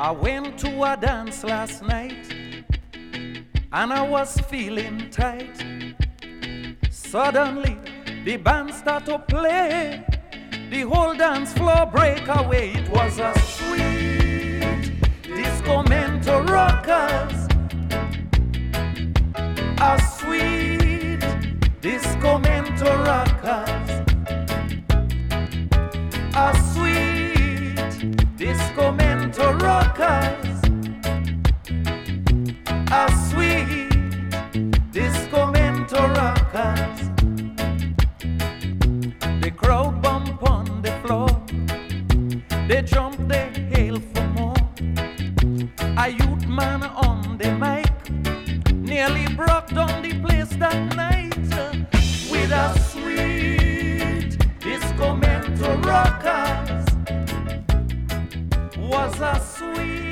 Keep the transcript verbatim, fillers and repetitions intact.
I went to a dance last night and I was feeling tight. Suddenly the band started to play. The whole dance floor break away. It was a sweet disco meant to rockers. A sweet disco meant to rockers. A sweet disco meant to rockers. A sweet disco meant to rockers. The crowd bump on the floor. They jump, they hail for more. A youth man on the mic nearly broke down the place that night with a sweet disco meant to rockers. Was a sweet